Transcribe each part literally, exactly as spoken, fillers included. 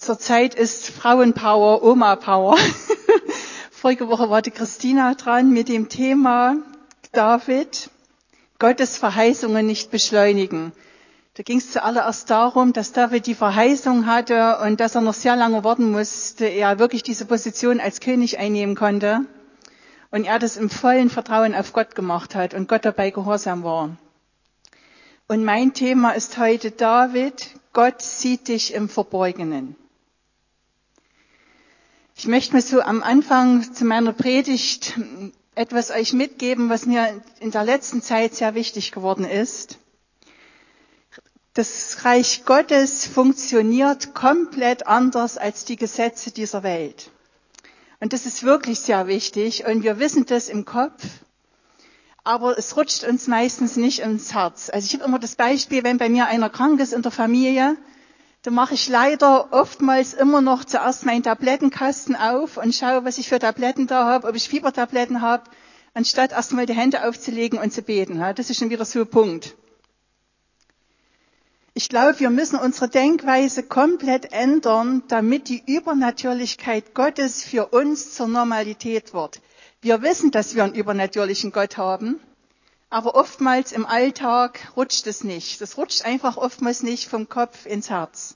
Zurzeit ist Frauenpower, Oma-Power. Vorige Woche war die Christina dran mit dem Thema David, Gottes Verheißungen nicht beschleunigen. Da ging es zuallererst darum, dass David die Verheißung hatte und dass er noch sehr lange warten musste, ehe er wirklich diese Position als König einnehmen konnte. Und er das im vollen Vertrauen auf Gott gemacht hat und Gott dabei gehorsam war. Und mein Thema ist heute David, Gott sieht dich im Verborgenen. Ich möchte mir so am Anfang zu meiner Predigt etwas euch mitgeben, was mir in der letzten Zeit sehr wichtig geworden ist. Das Reich Gottes funktioniert komplett anders als die Gesetze dieser Welt. Und das ist wirklich sehr wichtig und wir wissen das im Kopf, aber es rutscht uns meistens nicht ins Herz. Also ich habe immer das Beispiel, wenn bei mir einer krank ist in der Familie, dann mache ich leider oftmals immer noch zuerst meinen Tablettenkasten auf und schaue, was ich für Tabletten da habe, ob ich Fiebertabletten habe, anstatt erstmal die Hände aufzulegen und zu beten. Das ist schon wieder so ein Punkt. Ich glaube, wir müssen unsere Denkweise komplett ändern, damit die Übernatürlichkeit Gottes für uns zur Normalität wird. Wir wissen, dass wir einen übernatürlichen Gott haben, aber oftmals im Alltag rutscht es nicht. Das rutscht einfach oftmals nicht vom Kopf ins Herz.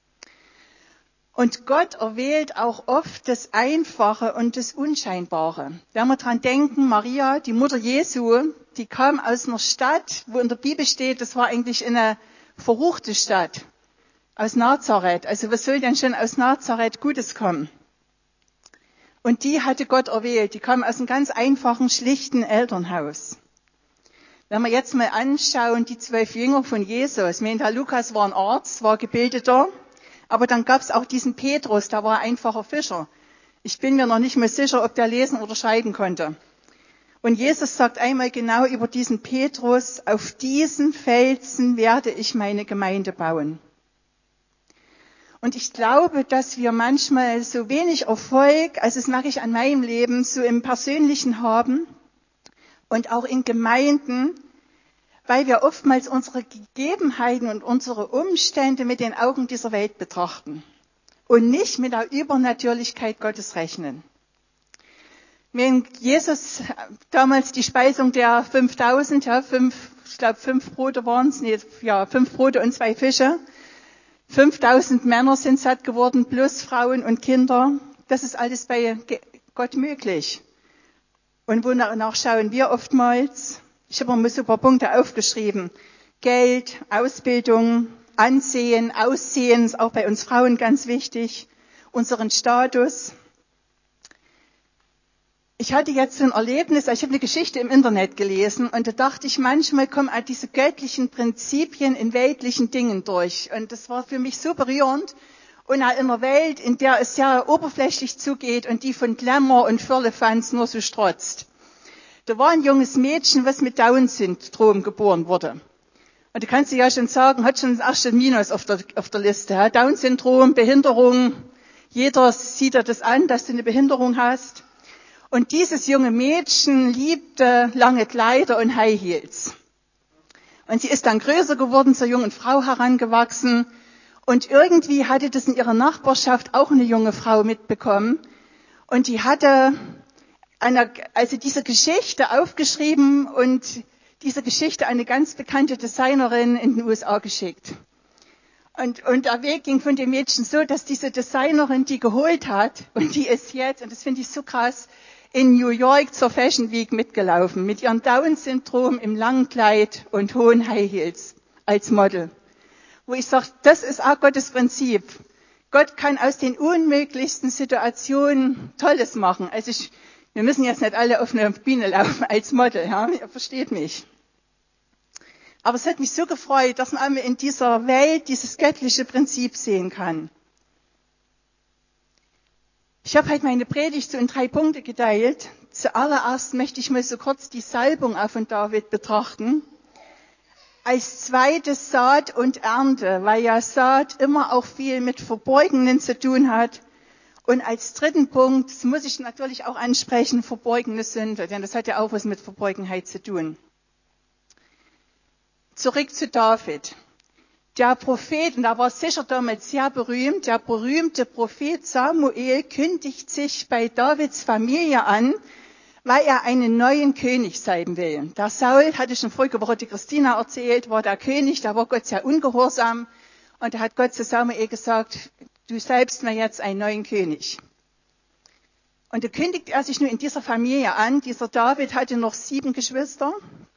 Und Gott erwählt auch oft das Einfache und das Unscheinbare. Wenn wir dran denken, Maria, die Mutter Jesu, die kam aus einer Stadt, wo in der Bibel steht, das war eigentlich eine verruchte Stadt, aus Nazareth. Also was soll denn schon aus Nazareth Gutes kommen? Und die hatte Gott erwählt. Die kam aus einem ganz einfachen, schlichten Elternhaus. Wenn wir jetzt mal anschauen, die zwölf Jünger von Jesus. Ich meine, der Lukas war ein Arzt, war gebildeter, aber dann gab es auch diesen Petrus, der war ein einfacher Fischer. Ich bin mir noch nicht mehr sicher, ob der lesen oder schreiben konnte. Und Jesus sagt einmal genau über diesen Petrus, auf diesen Felsen werde ich meine Gemeinde bauen. Und ich glaube, dass wir manchmal so wenig Erfolg, also das merke ich an meinem Leben, so im Persönlichen haben und auch in Gemeinden, weil wir oftmals unsere Gegebenheiten und unsere Umstände mit den Augen dieser Welt betrachten und nicht mit der Übernatürlichkeit Gottes rechnen. Wenn Jesus damals die Speisung der fünftausend, ja, fünf, ich glaube fünf Brote waren es, nee, ja, fünf Brote und zwei Fische, fünftausend Männer sind satt geworden, plus Frauen und Kinder. Das ist alles bei Gott möglich. Und wonach schauen wir oftmals? Ich habe mal so ein paar Punkte aufgeschrieben. Geld, Ausbildung, Ansehen, Aussehen, ist auch bei uns Frauen ganz wichtig. Unseren Status. Ich hatte jetzt so ein Erlebnis, ich habe eine Geschichte im Internet gelesen und da dachte ich, manchmal kommen all diese göttlichen Prinzipien in weltlichen Dingen durch. Und das war für mich so berührend. Und in einer Welt, in der es sehr oberflächlich zugeht und die von Glamour und Firlefanz nur so strotzt. Da war ein junges Mädchen, was mit Down-Syndrom geboren wurde. Und du kannst dir ja schon sagen, hat schon das erste Minus auf der, auf der Liste. Down-Syndrom, Behinderung, jeder sieht dir das an, dass du eine Behinderung hast. Und dieses junge Mädchen liebte lange Kleider und High Heels. Und sie ist dann größer geworden, zur jungen Frau herangewachsen. Und irgendwie hatte das in ihrer Nachbarschaft auch eine junge Frau mitbekommen. Und die hatte eine, also diese Geschichte aufgeschrieben und diese Geschichte eine ganz bekannte Designerin in den U S A geschickt. Und, und der Weg ging von dem Mädchen so, dass diese Designerin die geholt hat. Und die ist jetzt, und das finde ich so krass, in New York zur Fashion Week mitgelaufen, mit ihrem Down-Syndrom im langen Kleid und hohen High Heels als Model. Wo ich sage, das ist auch Gottes Prinzip. Gott kann aus den unmöglichsten Situationen Tolles machen. Also ich, wir müssen jetzt nicht alle auf eine Bühne laufen als Model, ja, ihr versteht mich. Aber es hat mich so gefreut, dass man in dieser Welt dieses göttliche Prinzip sehen kann. Ich habe heute meine Predigt so in drei Punkte geteilt. Zuallererst möchte ich mal so kurz die Salbung auch von David betrachten. Als zweites Saat und Ernte, weil ja Saat immer auch viel mit Verborgenen zu tun hat. Und als dritten Punkt, das muss ich natürlich auch ansprechen, verborgene Sünde, denn das hat ja auch was mit Verborgenheit zu tun. Zurück zu David. Der Prophet, und da war sicher damals sehr berühmt, der berühmte Prophet Samuel kündigt sich bei Davids Familie an, weil er einen neuen König sein will. Der Saul, hatte schon vorige Woche die Christina erzählt, war der König, da war Gott sehr ungehorsam. Und da hat Gott zu Samuel gesagt, du salbst mir jetzt einen neuen König. Und da kündigt er sich nun in dieser Familie an. Dieser David hatte noch sieben Geschwister.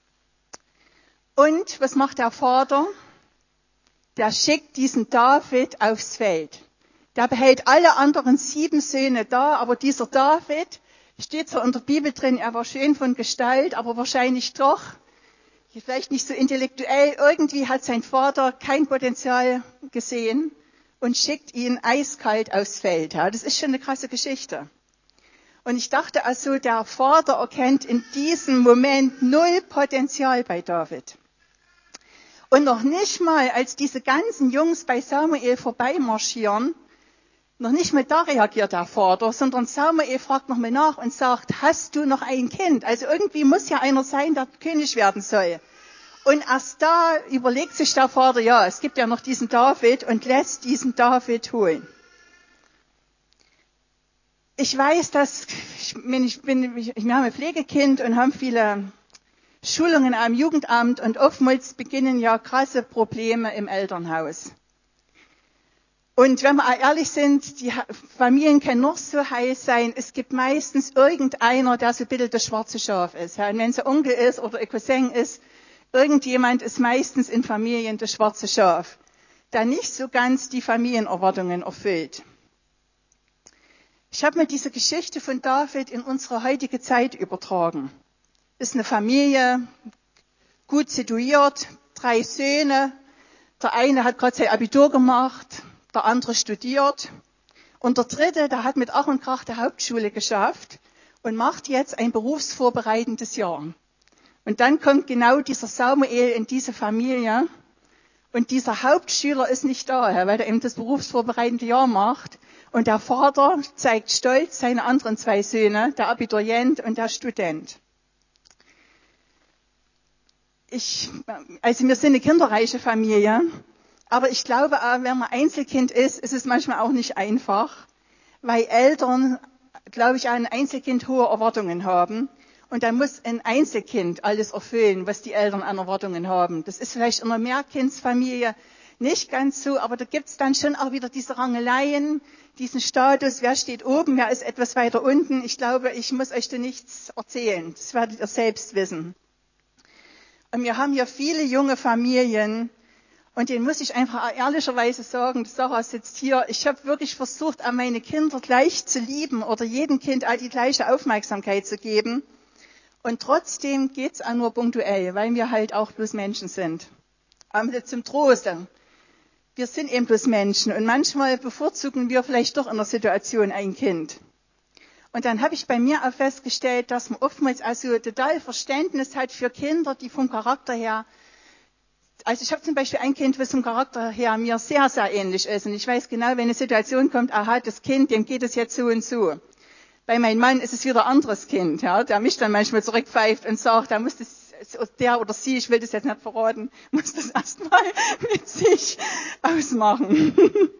Und was macht der Vater? Der schickt diesen David aufs Feld. Der behält alle anderen sieben Söhne da, aber dieser David, steht zwar in der Bibel drin, er war schön von Gestalt, aber wahrscheinlich doch, vielleicht nicht so intellektuell, irgendwie hat sein Vater kein Potenzial gesehen und schickt ihn eiskalt aufs Feld. Ja, das ist schon eine krasse Geschichte. Und ich dachte also, der Vater erkennt in diesem Moment null Potenzial bei David. Und noch nicht mal, als diese ganzen Jungs bei Samuel vorbeimarschieren, noch nicht mal da reagiert der Vater, sondern Samuel fragt nochmal nach und sagt, hast du noch ein Kind? Also irgendwie muss ja einer sein, der König werden soll. Und erst da überlegt sich der Vater, ja, es gibt ja noch diesen David und lässt diesen David holen. Ich weiß, dass, ich bin, ich bin, ich, wir haben ein Pflegekind und haben viele Schulungen am Jugendamt und oftmals beginnen ja krasse Probleme im Elternhaus. Und wenn wir ehrlich sind, die Familien können noch so heiß sein, es gibt meistens irgendeiner, der so ein bisschen das schwarze Schaf ist. Ja, und wenn es ein Onkel ist oder ein Cousin ist, irgendjemand ist meistens in Familien das schwarze Schaf, der nicht so ganz die Familienerwartungen erfüllt. Ich habe mir diese Geschichte von David in unsere heutige Zeit übertragen. Ist eine Familie, gut situiert, drei Söhne. Der eine hat gerade sein Abitur gemacht, der andere studiert. Und der dritte, der hat mit Ach und Krach die Hauptschule geschafft und macht jetzt ein berufsvorbereitendes Jahr. Und dann kommt genau dieser Samuel in diese Familie. Und dieser Hauptschüler ist nicht da, weil er eben das berufsvorbereitende Jahr macht. Und der Vater zeigt stolz seine anderen zwei Söhne, der Abiturient und der Student. Ich, also wir sind eine kinderreiche Familie, aber ich glaube, wenn man Einzelkind ist, ist es manchmal auch nicht einfach, weil Eltern, glaube ich, an ein Einzelkind hohe Erwartungen haben. Und dann muss ein Einzelkind alles erfüllen, was die Eltern an Erwartungen haben. Das ist vielleicht in einer Mehrkindsfamilie nicht ganz so, aber da gibt's dann schon auch wieder diese Rangeleien, diesen Status, wer steht oben, wer ist etwas weiter unten. Ich glaube, ich muss euch da nichts erzählen, das werdet ihr selbst wissen. Und wir haben hier viele junge Familien und denen muss ich einfach ehrlicherweise sagen, Sarah sitzt hier, ich habe wirklich versucht, an meine Kinder gleich zu lieben oder jedem Kind all die gleiche Aufmerksamkeit zu geben. Und trotzdem geht's auch nur punktuell, weil wir halt auch bloß Menschen sind. Aber zum Troste. Wir sind eben bloß Menschen und manchmal bevorzugen wir vielleicht doch in der Situation ein Kind. Und dann habe ich bei mir auch festgestellt, dass man oftmals also total Verständnis hat für Kinder, die vom Charakter her, also ich habe zum Beispiel ein Kind, was vom Charakter her mir sehr, sehr ähnlich ist. Und ich weiß genau, wenn eine Situation kommt, aha, das Kind, dem geht es jetzt so und so. Bei meinem Mann ist es wieder ein anderes Kind, ja, der mich dann manchmal zurückpfeift und sagt, da muss das, der oder sie, ich will das jetzt nicht verraten, muss das erstmal mit sich ausmachen.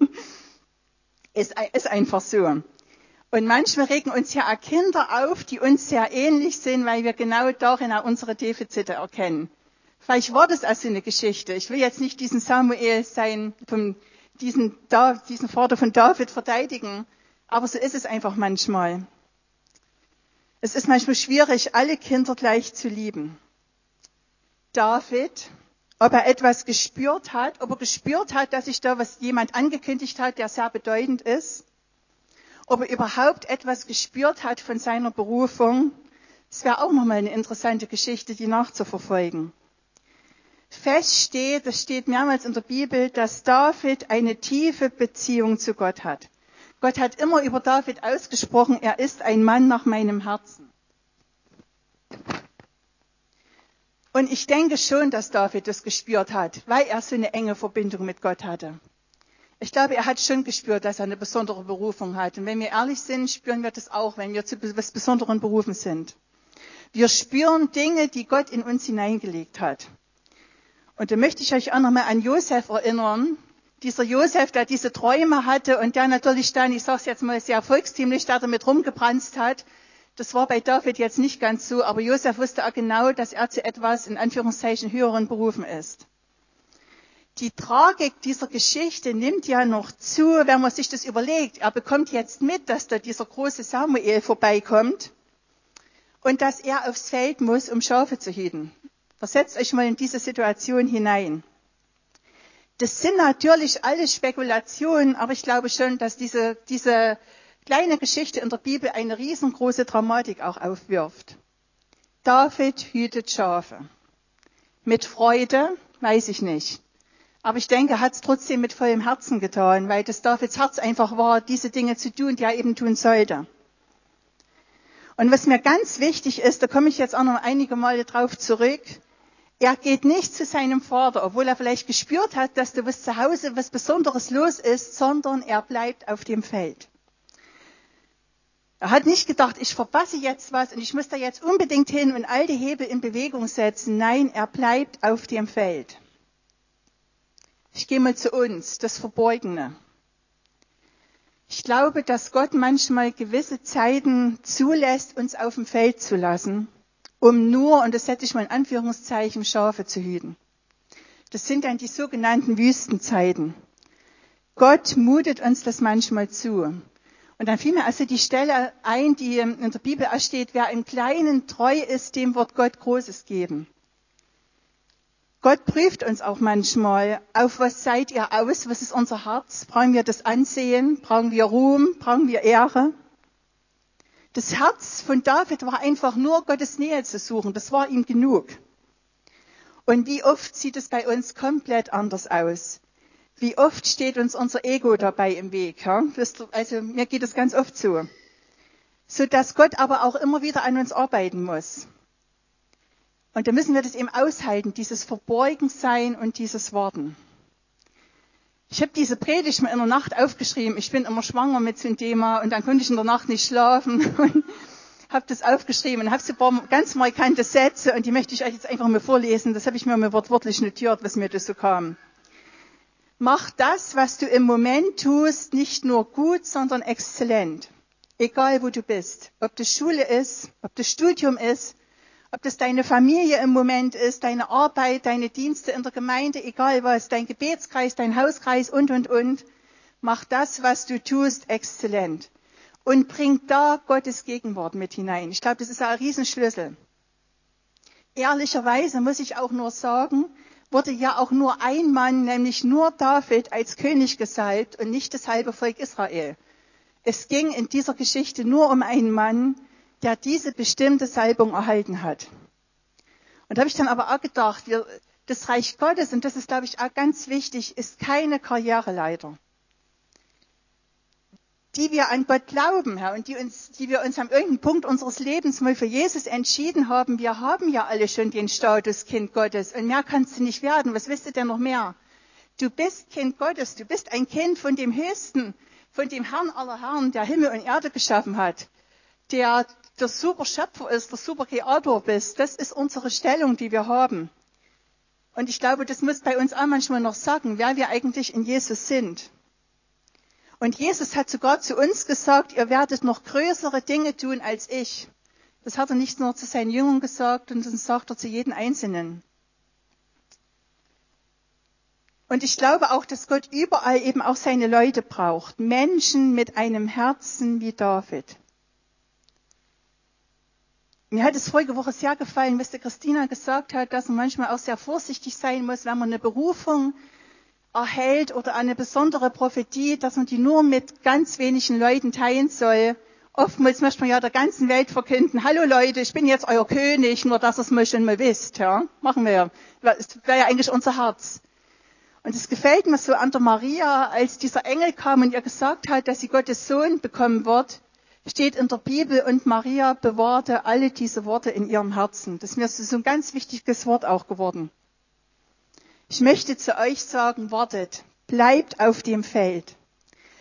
ist, ist einfach so. Und manchmal regen uns ja auch Kinder auf, die uns sehr ähnlich sind, weil wir genau darin auch unsere Defizite erkennen. Vielleicht war das also eine Geschichte. Ich will jetzt nicht diesen Samuel sein, von diesen, diesen Vater von David verteidigen, aber so ist es einfach manchmal. Es ist manchmal schwierig, alle Kinder gleich zu lieben. David, ob er etwas gespürt hat, ob er gespürt hat, dass sich da was jemand angekündigt hat, der sehr bedeutend ist, ob er überhaupt etwas gespürt hat von seiner Berufung, das wäre auch nochmal eine interessante Geschichte, die nachzuverfolgen. Fest steht, das steht mehrmals in der Bibel, dass David eine tiefe Beziehung zu Gott hat. Gott hat immer über David ausgesprochen, er ist ein Mann nach meinem Herzen. Und ich denke schon, dass David das gespürt hat, weil er so eine enge Verbindung mit Gott hatte. Ich glaube, er hat schon gespürt, dass er eine besondere Berufung hat. Und wenn wir ehrlich sind, spüren wir das auch, wenn wir zu etwas Besonderen berufen sind. Wir spüren Dinge, die Gott in uns hineingelegt hat. Und da möchte ich euch auch nochmal an Josef erinnern. Dieser Josef, der diese Träume hatte und der natürlich dann, ich sage es jetzt mal sehr volkstümlich, der damit rumgebranzt hat. Das war bei David jetzt nicht ganz so, aber Josef wusste auch genau, dass er zu etwas, in Anführungszeichen, höheren berufen ist. Die Tragik dieser Geschichte nimmt ja noch zu, wenn man sich das überlegt. Er bekommt jetzt mit, dass da dieser große Samuel vorbeikommt und dass er aufs Feld muss, um Schafe zu hüten. Versetzt euch mal in diese Situation hinein. Das sind natürlich alles Spekulationen, aber ich glaube schon, dass diese, diese kleine Geschichte in der Bibel eine riesengroße Dramatik auch aufwirft. David hütet Schafe. Mit Freude, weiß ich nicht. Aber ich denke, er hat es trotzdem mit vollem Herzen getan, weil das Davids Herz einfach war, diese Dinge zu tun, die er eben tun sollte. Und was mir ganz wichtig ist, da komme ich jetzt auch noch einige Male drauf zurück, er geht nicht zu seinem Vater, obwohl er vielleicht gespürt hat, dass da was zu Hause was Besonderes los ist, sondern er bleibt auf dem Feld. Er hat nicht gedacht, ich verpasse jetzt was und ich muss da jetzt unbedingt hin und all die Hebel in Bewegung setzen. Nein, er bleibt auf dem Feld. Ich gehe mal zu uns, das Verborgene. Ich glaube, dass Gott manchmal gewisse Zeiten zulässt, uns auf dem Feld zu lassen, um nur, und das setze ich mal in Anführungszeichen, Schafe zu hüten. Das sind dann die sogenannten Wüstenzeiten. Gott mutet uns das manchmal zu. Und dann fiel mir also die Stelle ein, die in der Bibel steht, wer im Kleinen treu ist, dem wird Gott Großes geben. Gott prüft uns auch manchmal, auf was seid ihr aus, was ist unser Herz? Brauchen wir das Ansehen? Brauchen wir Ruhm? Brauchen wir Ehre? Das Herz von David war einfach nur, Gottes Nähe zu suchen. Das war ihm genug. Und wie oft sieht es bei uns komplett anders aus? Wie oft steht uns unser Ego dabei im Weg? Ja? Also mir geht es ganz oft so. So dass Gott aber auch immer wieder an uns arbeiten muss. Und da müssen wir das eben aushalten, dieses Verborgensein und dieses Warten. Ich habe diese Predigt mal in der Nacht aufgeschrieben. Ich bin immer schwanger mit so einem Thema und dann konnte ich in der Nacht nicht schlafen und habe das aufgeschrieben und habe so ein paar ganz markante Sätze und die möchte ich euch jetzt einfach mal vorlesen. Das habe ich mir mal wortwörtlich notiert, was mir das so kam. Mach das, was du im Moment tust, nicht nur gut, sondern exzellent. Egal, wo du bist. Ob das Schule ist, ob das Studium ist, ob das deine Familie im Moment ist, deine Arbeit, deine Dienste in der Gemeinde, egal was, dein Gebetskreis, dein Hauskreis und, und, und. Mach das, was du tust, exzellent. Und bring da Gottes Gegenwart mit hinein. Ich glaube, das ist ein Riesenschlüssel. Ehrlicherweise muss ich auch nur sagen, wurde ja auch nur ein Mann, nämlich nur David, als König gesalbt und nicht das halbe Volk Israel. Es ging in dieser Geschichte nur um einen Mann, der diese bestimmte Salbung erhalten hat. Und da habe ich dann aber auch gedacht, wir, das Reich Gottes, und das ist, glaube ich, auch ganz wichtig, ist keine Karriereleiter. Die wir an Gott glauben, Herr, und die, uns, die wir uns an irgendeinem Punkt unseres Lebens mal für Jesus entschieden haben, wir haben ja alle schon den Status Kind Gottes und mehr kannst du nicht werden. Was willst du denn noch mehr? Du bist Kind Gottes, du bist ein Kind von dem Höchsten, von dem Herrn aller Herren, der Himmel und Erde geschaffen hat, der der super Schöpfer ist, der super Kreator bist. Das ist unsere Stellung, die wir haben. Und ich glaube, das muss bei uns auch manchmal noch sagen, wer wir eigentlich in Jesus sind. Und Jesus hat sogar zu uns gesagt, ihr werdet noch größere Dinge tun als ich. Das hat er nicht nur zu seinen Jüngern gesagt, und das sagt er zu jedem Einzelnen. Und ich glaube auch, dass Gott überall eben auch seine Leute braucht. Menschen mit einem Herzen wie David. Mir hat es vorige Woche sehr gefallen, was die Christina gesagt hat, dass man manchmal auch sehr vorsichtig sein muss, wenn man eine Berufung erhält oder eine besondere Prophetie, dass man die nur mit ganz wenigen Leuten teilen soll. Oftmals möchte man ja der ganzen Welt verkünden, hallo Leute, ich bin jetzt euer König, nur dass ihr es mal schon mal wisst. Ja? Machen wir ja. Das wäre ja eigentlich unser Herz. Und es gefällt mir so an der Maria, als dieser Engel kam und ihr gesagt hat, dass sie Gottes Sohn bekommen wird, steht in der Bibel, und Maria bewahrte alle diese Worte in ihrem Herzen. Das ist mir so ein ganz wichtiges Wort auch geworden. Ich möchte zu euch sagen, wartet, bleibt auf dem Feld.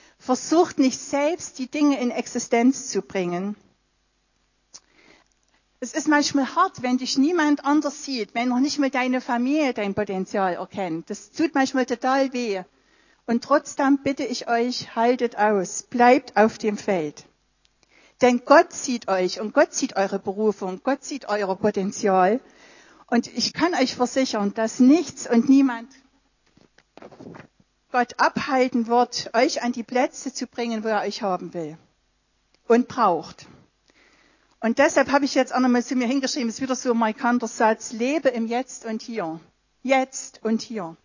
Versucht nicht selbst, die Dinge in Existenz zu bringen. Es ist manchmal hart, wenn dich niemand anders sieht, wenn noch nicht mal deine Familie dein Potenzial erkennt. Das tut manchmal total weh. Und trotzdem bitte ich euch, haltet aus, bleibt auf dem Feld. Denn Gott sieht euch und Gott sieht eure Berufung, Gott sieht euer Potenzial. Und ich kann euch versichern, dass nichts und niemand Gott abhalten wird, euch an die Plätze zu bringen, wo er euch haben will und braucht. Und deshalb habe ich jetzt auch nochmal zu mir hingeschrieben, ist wieder so ein markanter Satz, lebe im Jetzt und Hier. Jetzt und hier.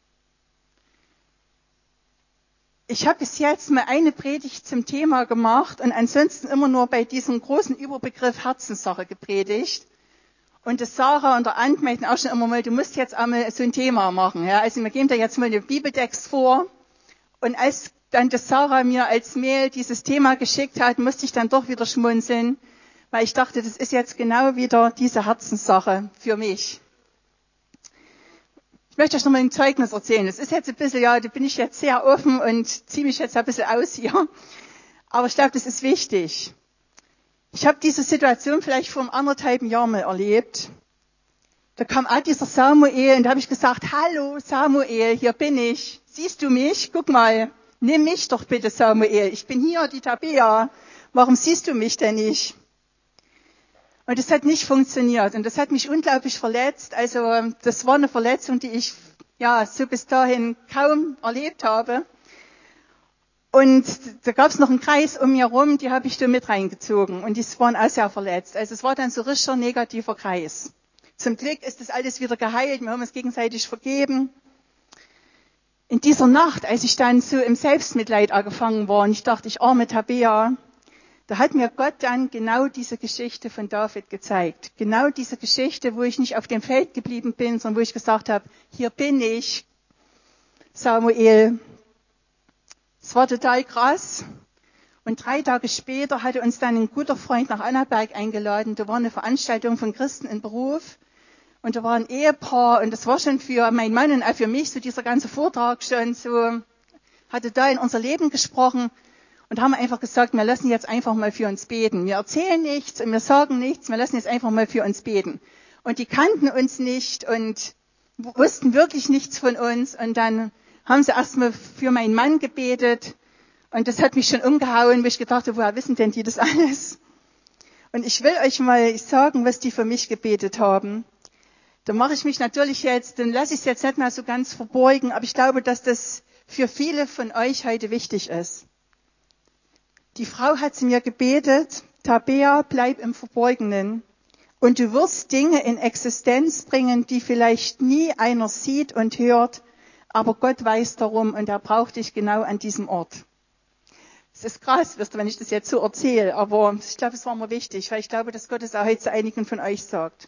Ich habe bis jetzt mal eine Predigt zum Thema gemacht und ansonsten immer nur bei diesem großen Überbegriff Herzenssache gepredigt. Und das Sarah und der Ant meinten auch schon immer mal, du musst jetzt einmal so ein Thema machen. Ja? Also wir geben da jetzt mal einen Bibeltext vor. Und als dann das Sarah mir als Mail dieses Thema geschickt hat, musste ich dann doch wieder schmunzeln, weil ich dachte, das ist jetzt genau wieder diese Herzenssache für mich. Ich möchte euch noch mal ein Zeugnis erzählen. Das ist jetzt ein bisschen, ja, da bin ich jetzt sehr offen und ziehe mich jetzt ein bisschen aus hier. Aber ich glaube, das ist wichtig. Ich habe diese Situation vielleicht vor einem anderthalb Jahr mal erlebt. Da kam auch dieser Samuel und da habe ich gesagt, hallo Samuel, hier bin ich. Siehst du mich? Guck mal, nimm mich doch bitte Samuel. Ich bin hier, die Tabea. Warum siehst du mich denn nicht? Und das hat nicht funktioniert und das hat mich unglaublich verletzt. Also das war eine Verletzung, die ich ja so bis dahin kaum erlebt habe. Und da gab es noch einen Kreis um mir rum, die habe ich da mit reingezogen und die waren auch sehr verletzt. Also es war dann so richtiger negativer Kreis. Zum Glück ist das alles wieder geheilt, wir haben uns gegenseitig vergeben. In dieser Nacht, als ich dann so im Selbstmitleid angefangen war und ich dachte, ich arme Tabea, da hat mir Gott dann genau diese Geschichte von David gezeigt. Genau diese Geschichte, wo ich nicht auf dem Feld geblieben bin, sondern wo ich gesagt habe, hier bin ich, Samuel. Es war total krass. Und drei Tage später hatte uns dann ein guter Freund nach Annaberg eingeladen. Da war eine Veranstaltung von Christen in Beruf. Und da war ein Ehepaar. Und das war schon für meinen Mann und auch für mich so dieser ganze Vortrag schon so, hatte da in unser Leben gesprochen. Und haben einfach gesagt, wir lassen jetzt einfach mal für uns beten. Wir erzählen nichts und wir sagen nichts, wir lassen jetzt einfach mal für uns beten. Und die kannten uns nicht und wussten wirklich nichts von uns. Und dann haben sie erstmal für meinen Mann gebetet. Und das hat mich schon umgehauen, wo ich gedacht habe, woher wissen denn die das alles? Und ich will euch mal sagen, was die für mich gebetet haben. Da mache ich mich natürlich jetzt, dann lasse ich es jetzt nicht mal so ganz verborgen, aber ich glaube, dass das für viele von euch heute wichtig ist. Die Frau hat zu mir gebetet, Tabea, bleib im Verborgenen und du wirst Dinge in Existenz bringen, die vielleicht nie einer sieht und hört, aber Gott weiß darum und er braucht dich genau an diesem Ort. Es ist krass, wisst ihr, wenn ich das jetzt so erzähle, aber ich glaube, es war mir wichtig, weil ich glaube, dass Gott es auch heute zu einigen von euch sagt.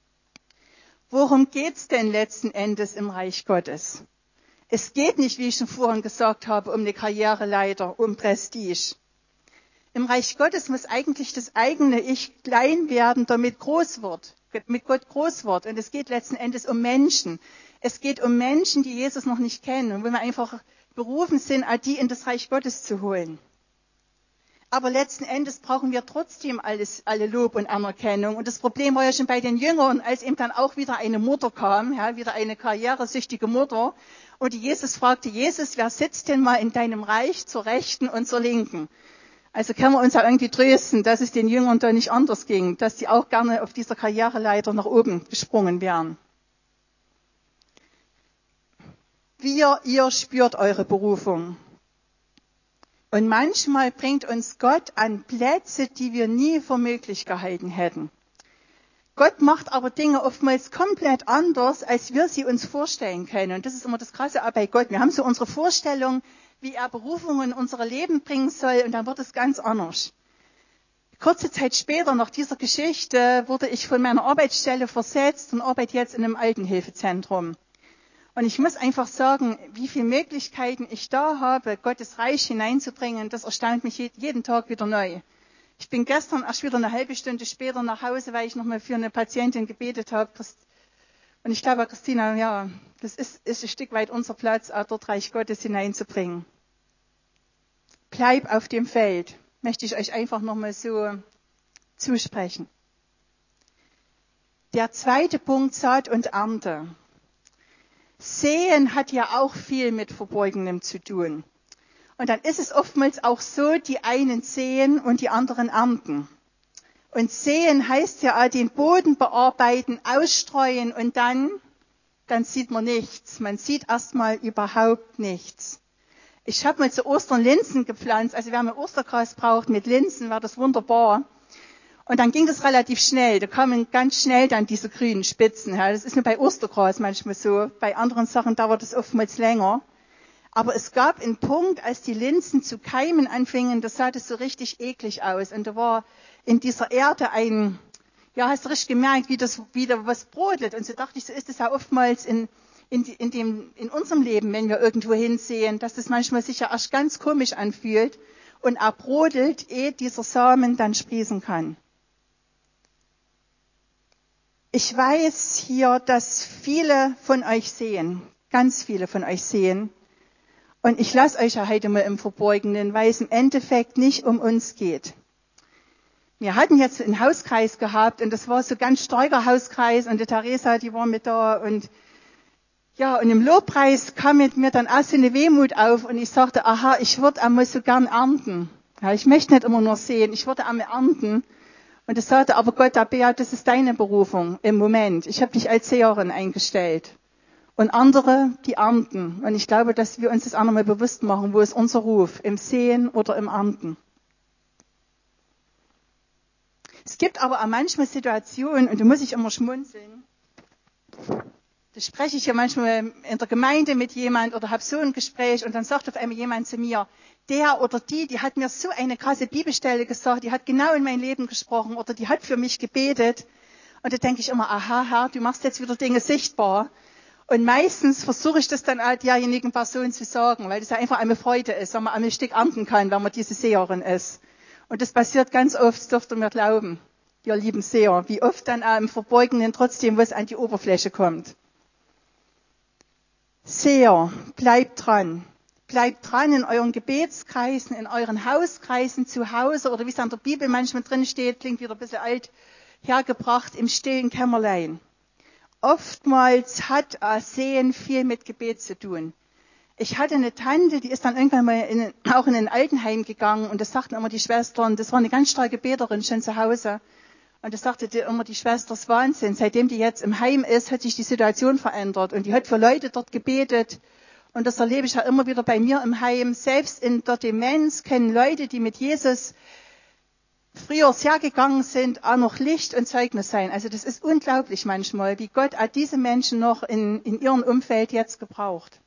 Worum geht's denn letzten Endes im Reich Gottes? Es geht nicht, wie ich schon vorhin gesagt habe, um eine Karriereleiter, um Prestige. Im Reich Gottes muss eigentlich das eigene Ich klein werden, damit groß wird, mit Gott groß wird. Und es geht letzten Endes um Menschen. Es geht um Menschen, die Jesus noch nicht kennen und wo wir einfach berufen sind, all die in das Reich Gottes zu holen. Aber letzten Endes brauchen wir trotzdem alles, alle Lob und Anerkennung. Und das Problem war ja schon bei den Jüngern, als eben dann auch wieder eine Mutter kam, ja, wieder eine karrieresüchtige Mutter. Und die Jesus fragte, Jesus, wer sitzt denn mal in deinem Reich zur Rechten und zur Linken? Also können wir uns ja irgendwie trösten, dass es den Jüngern da nicht anders ging, dass sie auch gerne auf dieser Karriereleiter nach oben gesprungen wären. Wir, ihr spürt eure Berufung. Und manchmal bringt uns Gott an Plätze, die wir nie für möglich gehalten hätten. Gott macht aber Dinge oftmals komplett anders, als wir sie uns vorstellen können. Und das ist immer das Krasse auch bei Gott. Wir haben so unsere Vorstellung, wie er Berufungen in unser Leben bringen soll, und dann wird es ganz anders. Kurze Zeit später, nach dieser Geschichte, wurde ich von meiner Arbeitsstelle versetzt und arbeite jetzt in einem Altenhilfezentrum. Und ich muss einfach sagen, wie viele Möglichkeiten ich da habe, Gottes Reich hineinzubringen, das erstaunt mich jeden Tag wieder neu. Ich bin gestern erst wieder eine halbe Stunde später nach Hause, weil ich nochmal für eine Patientin gebetet habe. Und ich glaube, Christina, ja, das ist, ist ein Stück weit unser Platz, auch dort Reich Gottes hineinzubringen. Bleib auf dem Feld, möchte ich euch einfach nochmal so zusprechen. Der zweite Punkt, Saat und Ernte. Säen hat ja auch viel mit Verborgenem zu tun. Und dann ist es oftmals auch so, die einen säen und die anderen ernten. Und säen heißt ja auch den Boden bearbeiten, ausstreuen und dann, dann sieht man nichts. Man sieht erstmal überhaupt nichts. Ich habe mal zu Ostern Linsen gepflanzt. Also wer mal Ostergras braucht mit Linsen, war das wunderbar. Und dann ging das relativ schnell. Da kamen ganz schnell dann diese grünen Spitzen. Ja, das ist nur bei Ostergras manchmal so. Bei anderen Sachen dauert es oftmals länger. Aber es gab einen Punkt, als die Linsen zu keimen anfingen, da sah das so richtig eklig aus. Und da war in dieser Erde ein, ja, hast du richtig gemerkt, wie das wieder was brodelt. Und so dachte ich, so ist es ja oftmals in, in, in, dem, in unserem Leben, wenn wir irgendwo hinsehen, dass das manchmal sich ja erst ganz komisch anfühlt und er brodelt, ehe dieser Samen dann sprießen kann. Ich weiß hier, dass viele von euch sehen, ganz viele von euch sehen. Und ich lasse euch ja heute mal im Verborgenen, weil es im Endeffekt nicht um uns geht. Wir hatten jetzt einen Hauskreis gehabt und das war so ganz starker Hauskreis und die Theresa, die war mit da und ja, und im Lobpreis kam mit mir dann auch so eine Wehmut auf und ich sagte, aha, ich würde einmal so gern ernten. Ja, ich möchte nicht immer nur sehen, ich würde einmal ernten. Und es sagte, aber Gott, Abea, das ist deine Berufung im Moment. Ich habe dich als Seherin eingestellt. Und andere, die ernten. Und ich glaube, dass wir uns das auch nochmal bewusst machen, wo ist unser Ruf, im Säen oder im Ernten. Es gibt aber auch manchmal Situationen, und da muss ich immer schmunzeln. Da spreche ich ja manchmal in der Gemeinde mit jemand oder habe so ein Gespräch und dann sagt auf einmal jemand zu mir, der oder die, die hat mir so eine krasse Bibelstelle gesagt, die hat genau in mein Leben gesprochen oder die hat für mich gebetet. Und da denke ich immer, aha, Herr, du machst jetzt wieder Dinge sichtbar. Und meistens versuche ich das dann auch derjenigen Person zu sagen, weil das ja einfach eine Freude ist, wenn man ein Stück ernten kann, wenn man diese Seherin ist. Und das passiert ganz oft, das dürft ihr mir glauben, ihr lieben Seher, wie oft dann auch im Verborgenen trotzdem was an die Oberfläche kommt. Seher, bleibt dran. Bleibt dran in euren Gebetskreisen, in euren Hauskreisen zu Hause oder wie es an der Bibel manchmal drin steht, klingt wieder ein bisschen alt hergebracht, im stillen Kämmerlein. Oftmals hat Säen viel mit Gebet zu tun. Ich hatte eine Tante, die ist dann irgendwann mal in, auch in ein Altenheim gegangen und das sagten immer die Schwestern, das war eine ganz starke Beterin schon zu Hause. Und das sagte die, immer die Schwester, das ist Wahnsinn. Seitdem die jetzt im Heim ist, hat sich die Situation verändert und die hat für Leute dort gebetet. Und das erlebe ich ja immer wieder bei mir im Heim. Selbst in der Demenz kennen Leute, die mit Jesus früher sehr gegangen sind, auch noch Licht und Zeugnis sein. Also das ist unglaublich manchmal, wie Gott auch diese Menschen noch in, in ihrem Umfeld jetzt gebraucht.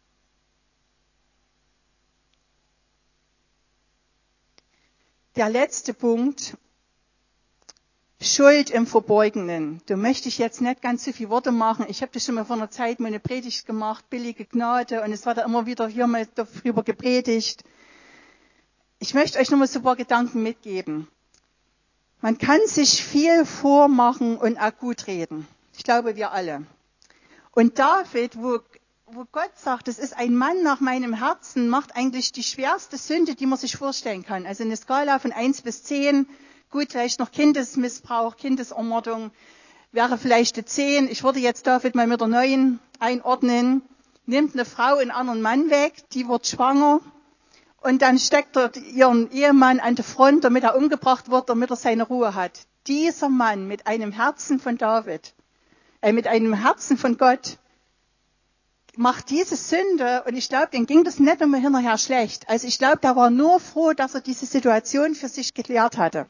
Der letzte Punkt, Schuld im Verborgenen. Da möchte ich jetzt nicht ganz so viele Worte machen. Ich habe das schon mal vor einer Zeit mal eine Predigt gemacht, billige Gnade, und es war da immer wieder hier mal darüber gepredigt. Ich möchte euch noch mal so ein paar Gedanken mitgeben. Man kann sich viel vormachen und auch gut reden. Ich glaube, wir alle. Und David, wo, wo Gott sagt, das ist ein Mann nach meinem Herzen, macht eigentlich die schwerste Sünde, die man sich vorstellen kann. Also eine Skala von eins bis zehn, gut, vielleicht noch Kindesmissbrauch, Kindesermordung, wäre vielleicht eine zehn. Ich würde jetzt David mal mit der neun einordnen. Nimmt eine Frau einen anderen Mann weg, die wird schwanger. Und dann steckt er ihren Ehemann an die Front, damit er umgebracht wird, damit er seine Ruhe hat. Dieser Mann mit einem Herzen von David, äh, mit einem Herzen von Gott, macht diese Sünde, und ich glaube, dem ging das nicht immer hinterher schlecht. Also ich glaube, der war nur froh, dass er diese Situation für sich geklärt hatte.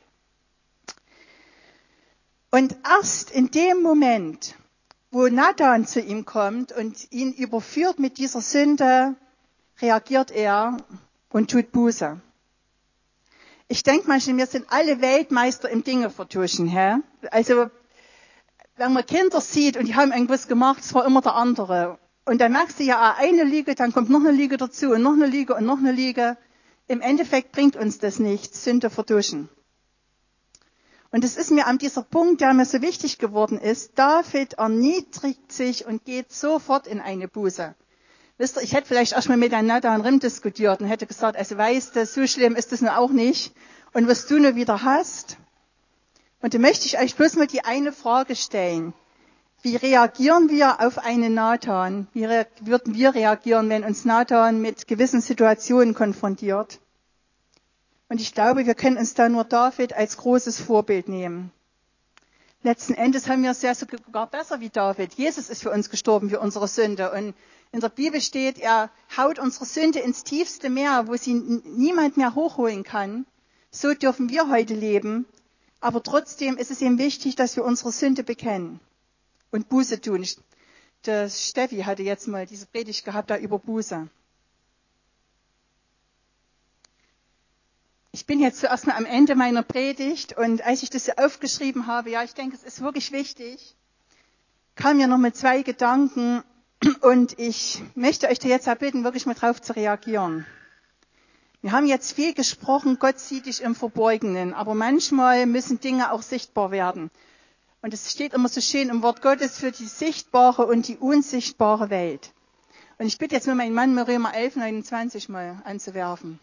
Und erst in dem Moment, wo Nathan zu ihm kommt und ihn überführt mit dieser Sünde, reagiert er und tut Buße. Ich denke manchmal, wir sind alle Weltmeister im Dinge vertuschen. Hä? Also, wenn man Kinder sieht und die haben irgendwas gemacht, es war immer der andere. Und dann merkst du ja, eine Lüge, dann kommt noch eine Lüge dazu und noch eine Lüge und noch eine Lüge. Im Endeffekt bringt uns das nichts, Sünde vertuschen. Und es ist mir an dieser Punkt, der mir so wichtig geworden ist, David erniedrigt sich und geht sofort in eine Buße. Wisst ihr, ich hätte vielleicht erstmal mit einem Nathan Rim diskutiert und hätte gesagt, also weißt du, so schlimm ist das nur auch nicht. Und was du nur wieder hast. Und da möchte ich euch bloß mal die eine Frage stellen. Wie reagieren wir auf einen Nathan? Wie rea- würden wir reagieren, wenn uns Nathan mit gewissen Situationen konfrontiert? Und ich glaube, wir können uns da nur David als großes Vorbild nehmen. Letzten Endes haben wir es ja sogar besser wie David. Jesus ist für uns gestorben, für unsere Sünde. Und in der Bibel steht, er haut unsere Sünde ins tiefste Meer, wo sie n- niemand mehr hochholen kann. So dürfen wir heute leben. Aber trotzdem ist es ihm wichtig, dass wir unsere Sünde bekennen und Buße tun. Der Steffi hatte jetzt mal diese Predigt gehabt da über Buße. Ich bin jetzt zuerst mal am Ende meiner Predigt und als ich das so aufgeschrieben habe, ja, ich denke, es ist wirklich wichtig, kamen mir noch mal zwei Gedanken und ich möchte euch da jetzt auch bitten, wirklich mal drauf zu reagieren. Wir haben jetzt viel gesprochen, Gott sieht dich im Verborgenen, aber manchmal müssen Dinge auch sichtbar werden. Und es steht immer so schön im Wort Gottes für die sichtbare und die unsichtbare Welt. Und ich bitte jetzt mal meinen Mann, Römer elf, neunundzwanzig mal anzuwerfen.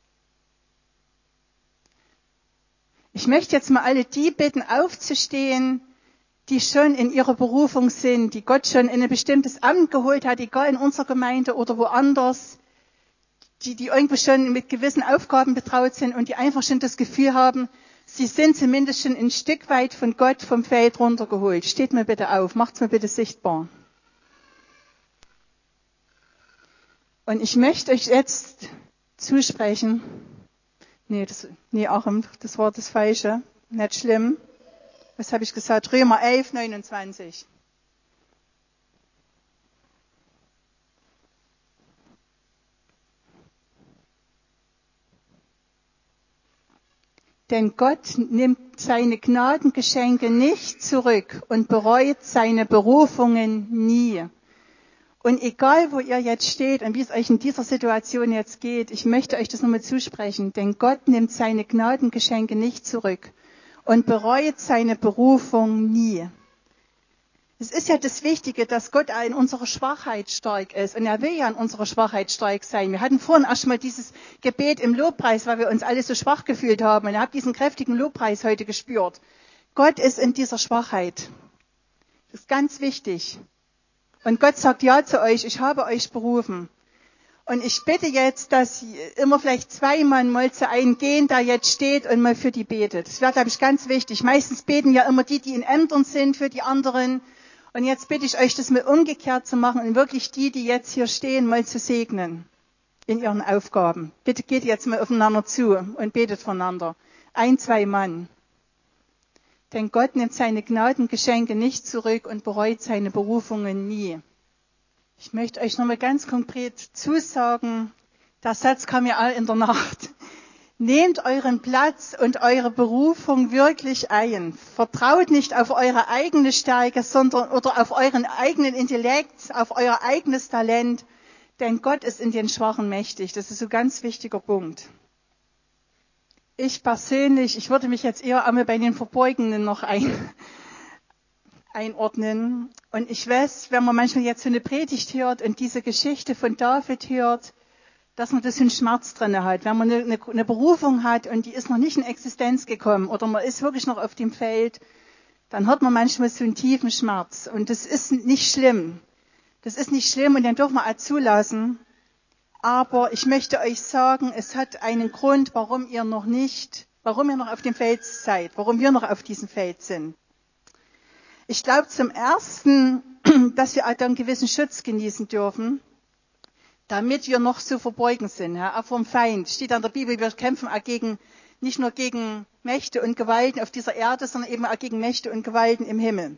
Ich möchte jetzt mal alle die bitten, aufzustehen, die schon in ihrer Berufung sind, die Gott schon in ein bestimmtes Amt geholt hat, egal in unserer Gemeinde oder woanders, die, die irgendwo schon mit gewissen Aufgaben betraut sind und die einfach schon das Gefühl haben, sie sind zumindest schon ein Stück weit von Gott vom Feld runtergeholt. Steht mir bitte auf, macht's mir bitte sichtbar. Und ich möchte euch jetzt zusprechen, nee, das, nee, Achim, das war das Falsche, nicht schlimm. Was habe ich gesagt? Römer elf, neunundzwanzig. Denn Gott nimmt seine Gnadengeschenke nicht zurück und bereut seine Berufungen nie. Und egal, wo ihr jetzt steht und wie es euch in dieser Situation jetzt geht, ich möchte euch das nochmal zusprechen, denn Gott nimmt seine Gnadengeschenke nicht zurück und bereut seine Berufung nie. Es ist ja das Wichtige, dass Gott in unserer Schwachheit stark ist. Und er will ja in unserer Schwachheit stark sein. Wir hatten vorhin erst mal dieses Gebet im Lobpreis, weil wir uns alle so schwach gefühlt haben. Und ihr habt diesen kräftigen Lobpreis heute gespürt. Gott ist in dieser Schwachheit. Das ist ganz wichtig. Und Gott sagt ja zu euch, ich habe euch berufen. Und ich bitte jetzt, dass immer vielleicht zwei Mann mal zu einem gehen, der jetzt steht und mal für die betet. Das wäre, glaube ich, ganz wichtig. Meistens beten ja immer die, die in Ämtern sind, für die anderen. Und jetzt bitte ich euch, das mal umgekehrt zu machen und wirklich die, die jetzt hier stehen, mal zu segnen in ihren Aufgaben. Bitte geht jetzt mal aufeinander zu und betet voneinander. Ein, zwei Mann. Denn Gott nimmt seine Gnadengeschenke nicht zurück und bereut seine Berufungen nie. Ich möchte euch nochmal ganz konkret zusagen, der Satz kam ja all in der Nacht. Nehmt euren Platz und eure Berufung wirklich ein. Vertraut nicht auf eure eigene Stärke, sondern oder auf euren eigenen Intellekt, auf euer eigenes Talent. Denn Gott ist in den Schwachen mächtig. Das ist so ein ganz wichtiger Punkt. Ich persönlich, ich würde mich jetzt eher einmal bei den Verborgenen noch ein, einordnen. Und ich weiß, wenn man manchmal jetzt so eine Predigt hört und diese Geschichte von David hört, dass man das einen Schmerz drin hat. Wenn man eine, eine Berufung hat und die ist noch nicht in Existenz gekommen oder man ist wirklich noch auf dem Feld, dann hat man manchmal so einen tiefen Schmerz. Und das ist nicht schlimm. Das ist nicht schlimm und den dürfen wir auch zulassen. Aber ich möchte euch sagen, es hat einen Grund, warum ihr noch nicht, warum ihr noch auf dem Feld seid, warum wir noch auf diesem Feld sind. Ich glaube zum Ersten, dass wir auch einen gewissen Schutz genießen dürfen, damit wir noch so verborgen sind, ja, auch vom Feind. Steht an der Bibel, wir kämpfen auch gegen, nicht nur gegen Mächte und Gewalten auf dieser Erde, sondern eben auch gegen Mächte und Gewalten im Himmel.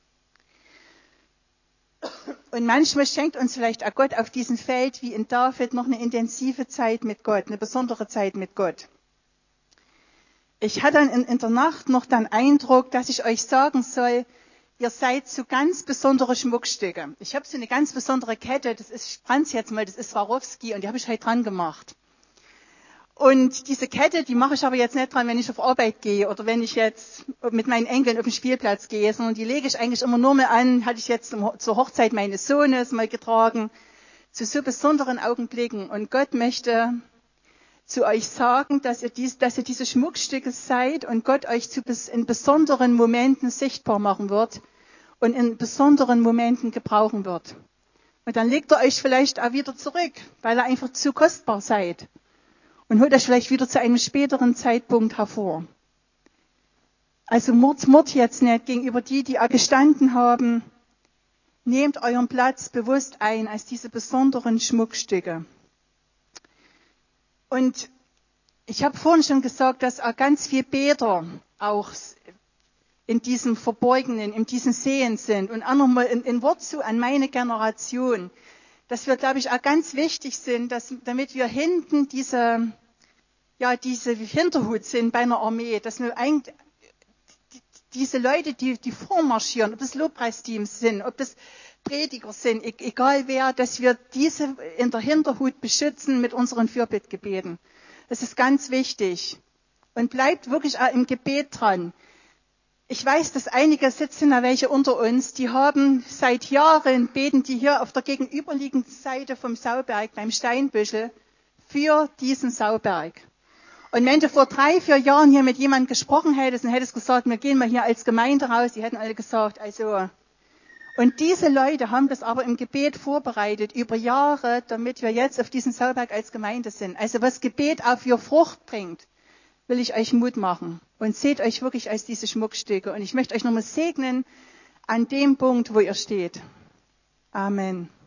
Und manchmal schenkt uns vielleicht auch Gott auf diesem Feld, wie in David, noch eine intensive Zeit mit Gott, eine besondere Zeit mit Gott. Ich hatte dann in, in der Nacht noch den Eindruck, dass ich euch sagen soll, ihr seid so ganz besondere Schmuckstücke. Ich habe so eine ganz besondere Kette, das ist, ich brand's jetzt mal, das ist Swarovski und die habe ich halt dran gemacht. Und diese Kette, die mache ich aber jetzt nicht dran, wenn ich auf Arbeit gehe oder wenn ich jetzt mit meinen Enkeln auf den Spielplatz gehe, sondern die lege ich eigentlich immer nur mal an, hatte ich jetzt zur Hochzeit meines Sohnes mal getragen, zu so besonderen Augenblicken. Und Gott möchte zu euch sagen, dass ihr, dies, dass ihr diese Schmuckstücke seid und Gott euch zu, in besonderen Momenten sichtbar machen wird und in besonderen Momenten gebrauchen wird. Und dann legt er euch vielleicht auch wieder zurück, weil ihr einfach zu kostbar seid. Und holt euch vielleicht wieder zu einem späteren Zeitpunkt hervor. Also Mord, Mord jetzt nicht gegenüber die, die auch gestanden haben. Nehmt euren Platz bewusst ein als diese besonderen Schmuckstücke. Und ich habe vorhin schon gesagt, dass auch ganz viele Bäder auch in diesem Verborgenen, in diesem Sehen sind. Und auch nochmal ein, ein Wort zu an meine Generation, dass wir, glaube ich, auch ganz wichtig sind, dass, damit wir hinten diese, ja, diese Hinterhut sind bei einer Armee, dass wir eigentlich diese Leute, die, die vormarschieren, ob das Lobpreisteams sind, ob das Prediger sind, e- egal wer, dass wir diese in der Hinterhut beschützen mit unseren Fürbittgebeten. Das ist ganz wichtig. Und bleibt wirklich auch im Gebet dran. Ich weiß, dass einige sitzen da welche unter uns, die haben seit Jahren, beten die hier auf der gegenüberliegenden Seite vom Sauberg beim Steinbüschel für diesen Sauberg. Und wenn du vor drei, vier Jahren hier mit jemandem gesprochen hättest und hättest gesagt, wir gehen mal hier als Gemeinde raus, die hätten alle gesagt, also. Und diese Leute haben das aber im Gebet vorbereitet, über Jahre, damit wir jetzt auf diesem Sauberg als Gemeinde sind. Also was Gebet auch für Frucht bringt, will ich euch Mut machen. Und seht euch wirklich als diese Schmuckstücke. Und ich möchte euch nochmal segnen an dem Punkt, wo ihr steht. Amen.